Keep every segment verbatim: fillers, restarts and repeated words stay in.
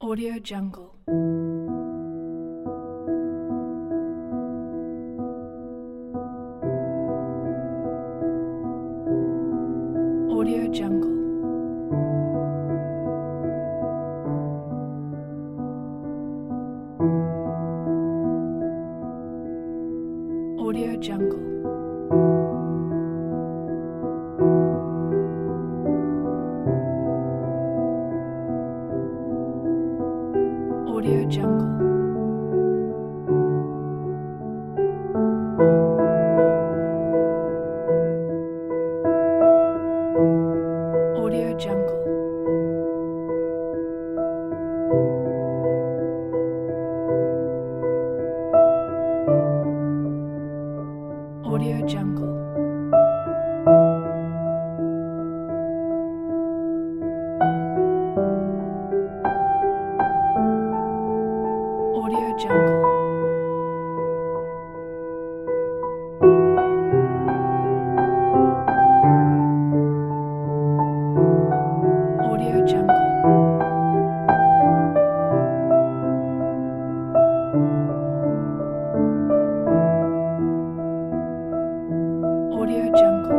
Audio Jungle. Audio Jungle. Audio Jungle. Audio Jungle. Audio Jungle. Audio Jungle. Audio Jungle. Audio Jungle. Audio Jungle.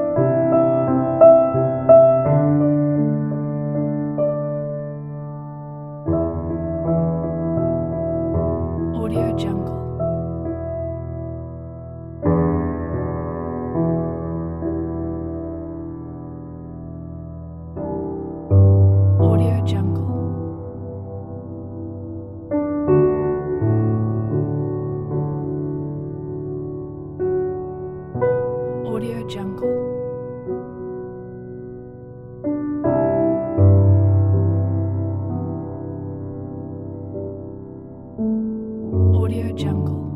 Audio Jungle. Audio Jungle. Audio Jungle. Audio Jungle.